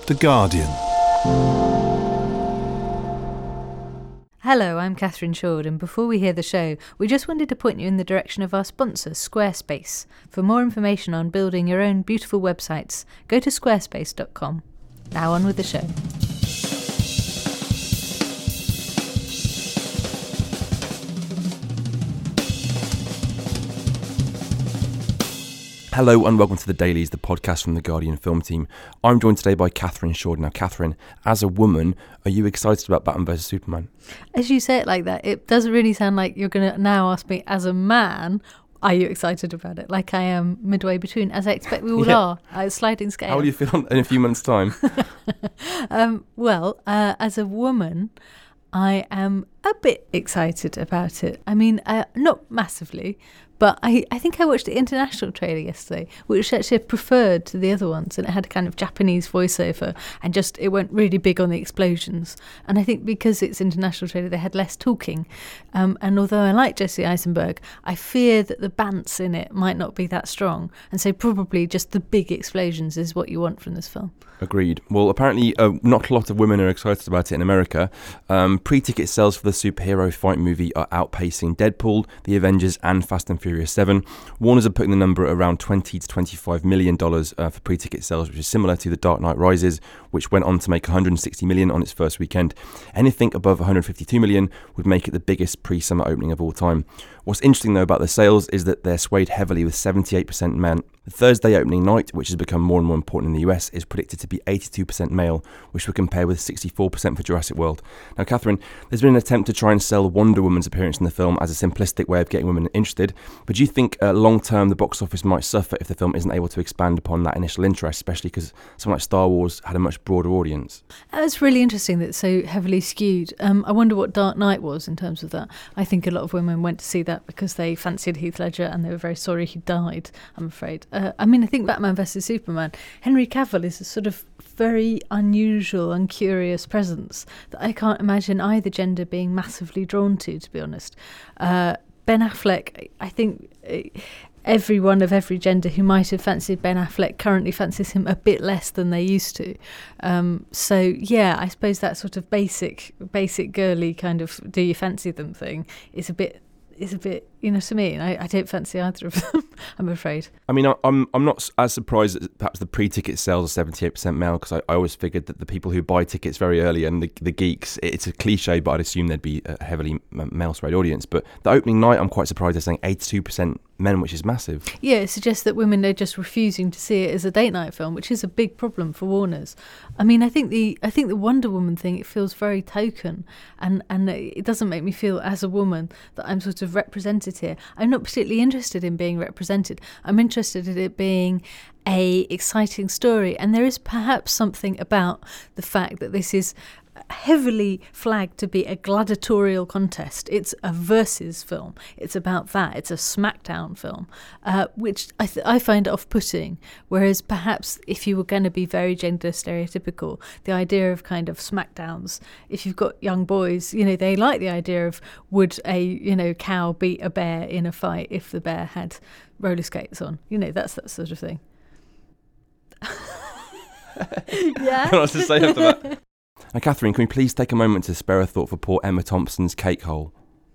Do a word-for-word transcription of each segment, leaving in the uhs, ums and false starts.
The Guardian. Hello, I'm Catherine Shord, and before we hear the show, we just wanted to point you in the direction of our sponsor, Squarespace. For more information on building your own beautiful websites, go to squarespace dot com. Now on with the show. Hello and welcome to The Dailies, the podcast from the Guardian film team. I'm joined today by Catherine Shord. Now, Catherine, as a woman, are you excited about Batman versus Superman? As you say it like that, it doesn't really sound like you're going to now ask me, as a man, are you excited about it? Like I am midway between, as I expect we all Yeah. are, a sliding scale. How will you feel in a few months' time? um, well, uh, as a woman, I am a bit excited about it. I mean, uh, not massively, but I, I think I watched the international trailer yesterday, which actually I preferred to the other ones, and it had a kind of Japanese voiceover, and just it went really big on the explosions. And I think because it's international trailer, they had less talking. Um, and although I like Jesse Eisenberg, I fear that the bants in it might not be that strong, and so probably just the big explosions is what you want from this film. Agreed. Well, apparently uh, not a lot of women are excited about it in America. Um, pre-ticket sales for the superhero fight movie are outpacing Deadpool, The Avengers and Fast and Furious seven. Warners are putting the number at around twenty to twenty-five million dollars uh, for pre-ticket sales, which is similar to The Dark Knight Rises, which went on to make one hundred sixty million dollars on its first weekend. Anything above one hundred fifty-two million dollars would make it the biggest pre-summer opening of all time. What's interesting though about the sales is that they're swayed heavily with seventy-eight percent men. The Thursday opening night, which has become more and more important in the U S, is predicted to be eighty-two percent male, which would compare with sixty-four percent for Jurassic World. Now, Catherine, there's been an attempt to try and sell Wonder Woman's appearance in the film as a simplistic way of getting women interested, but do you think uh, long-term the box office might suffer if the film isn't able to expand upon that initial interest, especially because something like Star Wars had a much broader audience? It's really interesting that it's so heavily skewed. Um, I wonder what Dark Knight was in terms of that. I think a lot of women went to see that because they fancied Heath Ledger and they were very sorry he died, I'm afraid. Uh, I mean, I think Batman versus Superman, Henry Cavill is a sort of very unusual and curious presence that I can't imagine either gender being massively drawn to, to be honest. Uh, Ben Affleck, I think everyone of every gender who might have fancied Ben Affleck currently fancies him a bit less than they used to. Um, so, yeah, I suppose that sort of basic, basic girly kind of do you fancy them thing is a bit... is a bit, you know what I mean? I, I don't fancy either of them, I'm afraid. I mean, I'm I'm not as surprised that perhaps the pre-ticket sales are seventy-eight percent male, because I, I always figured that the people who buy tickets very early and the, the geeks, it's a cliche, but I'd assume there'd be a heavily male-swayed audience. But the opening night, I'm quite surprised they're saying eighty-two percent men, which is massive. Yeah, it suggests that women are just refusing to see it as a date night film, which is a big problem for Warners. I mean, I think the I think the Wonder Woman thing, it feels very token, and, and it doesn't make me feel as a woman that I'm sort of represented here. I'm not particularly interested in being represented. I'm interested in it being a exciting story, and there is perhaps something about the fact that this is heavily flagged to be a gladiatorial contest. It's a versus film. It's about that. It's a smackdown film, uh, which I, th- I find off-putting. Whereas perhaps if you were going to be very gender stereotypical, the idea of kind of smackdowns, if you've got young boys, you know, they like the idea of would a, you know, cow beat a bear in a fight if the bear had roller skates on? You know, that's that sort of thing. Yeah. I don't know what to say after that. Now, Catherine, can we please take a moment to spare a thought for poor Emma Thompson's cake hole?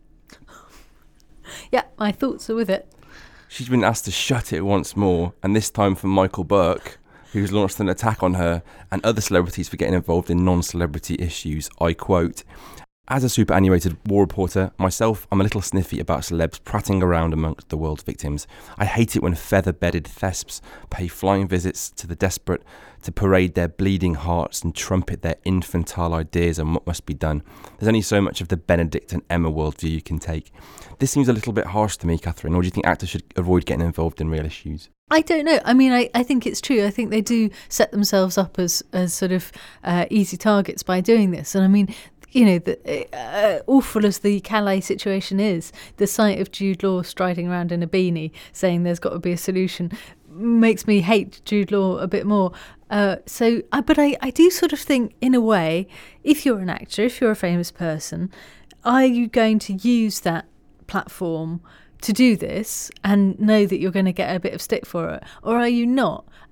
Yeah, my thoughts are with it. She's been asked to shut it once more, and this time from Michael Burke, who's launched an attack on her and other celebrities for getting involved in non-celebrity issues. I quote, "As a superannuated war reporter, myself, I'm a little sniffy about celebs prattling around amongst the world's victims. I hate it when feather-bedded thesps pay flying visits to the desperate to parade their bleeding hearts and trumpet their infantile ideas on what must be done. There's only so much of the Benedict and Emma worldview you can take." This seems a little bit harsh to me, Catherine, or do you think actors should avoid getting involved in real issues? I don't know. I mean, I, I think it's true. I think they do set themselves up as, as sort of uh, easy targets by doing this. And I mean, you know, the, uh, awful as the Calais situation is, the sight of Jude Law striding around in a beanie saying there's got to be a solution makes me hate Jude Law a bit more. Uh, so, uh, but I, I do sort of think, in a way, if you're an actor, if you're a famous person, are you going to use that platform to do this and know that you're going to get a bit of stick for it, or are you not?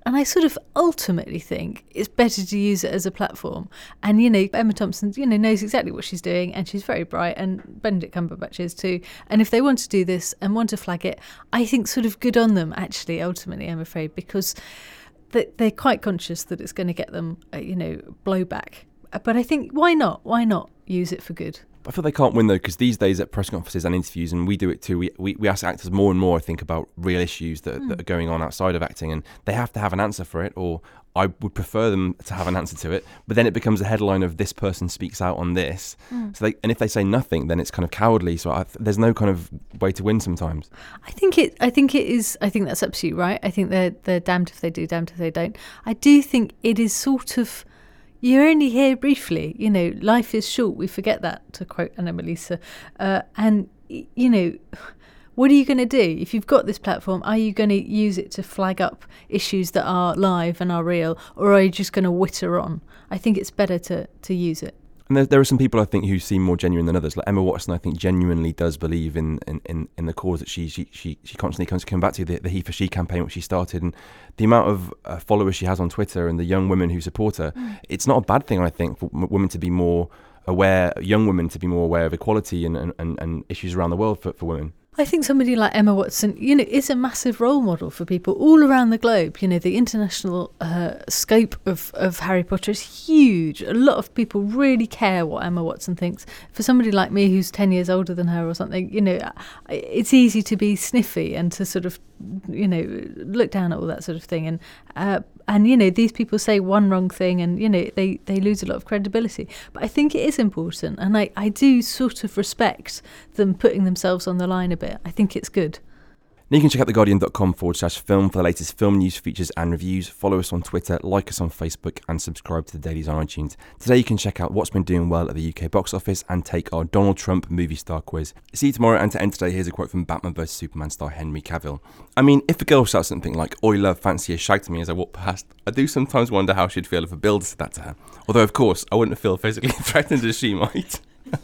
And I sort of ultimately think it's better to use it as a platform. And, you know, Emma Thompson, you know, knows exactly what she's doing, and she's very bright, and Benedict Cumberbatch is too. And if they want to do this and want to flag it, I think sort of good on them, actually, ultimately, I'm afraid, because they're quite conscious that it's going to get them, you know, blowback. But I think, why not? Why not use it for good? I feel they can't win, though, because these days at press conferences and interviews, and we do it too, we, we, we ask actors more and more, I think, about real issues that, mm. that are going on outside of acting, and they have to have an answer for it, or I would prefer them to have an answer to it, but then it becomes a headline of this person speaks out on this. Mm. So they, and if they say nothing, then it's kind of cowardly. So I, there's no kind of way to win sometimes. I think it. I think it is. I think that's absolutely right. I think they're they're damned if they do, damned if they don't. I do think it is sort of. You're only here briefly, you know, life is short. We forget that, to quote Anna Melissa. Uh, and, you know, what are you going to do? If you've got this platform, are you going to use it to flag up issues that are live and are real, or are you just going to witter on? I think it's better to, to use it. And there, there are some people, I think, who seem more genuine than others. Like Emma Watson, I think, genuinely does believe in in, in, in the cause that she she she, she constantly comes to come back to, the, the He for She campaign, which she started, and the amount of uh, followers she has on Twitter and the young women who support her. Mm. It's not a bad thing, I think, for m- women to be more aware, young women to be more aware of equality and, and, and, and issues around the world for, for women. I think somebody like Emma Watson, you know, is a massive role model for people all around the globe. You know, the international uh, scope of, of Harry Potter is huge. A lot of people really care what Emma Watson thinks. For somebody like me who's ten years older than her or something, you know, it's easy to be sniffy and to sort of, you know, look down at all that sort of thing. And, uh, and you know, these people say one wrong thing and, you know, they, they lose a lot of credibility. But I think it is important. And I, I do sort of respect them putting themselves on the line a bit. I think it's good. Now you can check out theguardian.com forward slash film for the latest film news, features and reviews. Follow us on Twitter, like us on Facebook and subscribe to the dailies on iTunes. Today you can check out what's been doing well at the U K box office and take our Donald Trump movie star quiz. See you tomorrow, and to end today, here's a quote from Batman versus Superman star Henry Cavill. I mean, if a girl shouts something like, "Oi love, fancy a shag" to me as I walk past, I do sometimes wonder how she'd feel if a builder said that to her. Although of course, I wouldn't feel physically threatened as she might.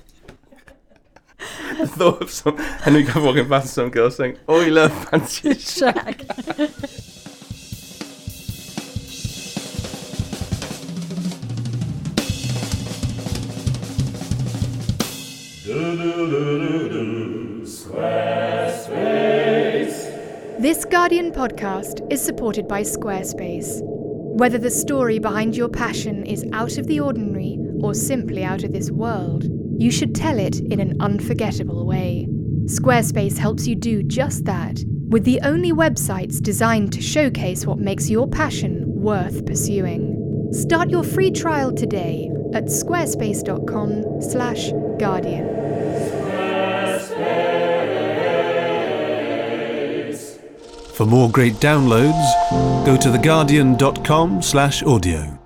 The thought of some Henry Cavill walking past some girl saying, "Oi love, fancy a shag." This Guardian podcast is supported by Squarespace. Whether the story behind your passion is out of the ordinary or simply out of this world, you should tell it in an unforgettable way. Squarespace helps you do just that, with the only websites designed to showcase what makes your passion worth pursuing. Start your free trial today at squarespace.com slash guardian. For more great downloads, go to theguardian.com slash audio.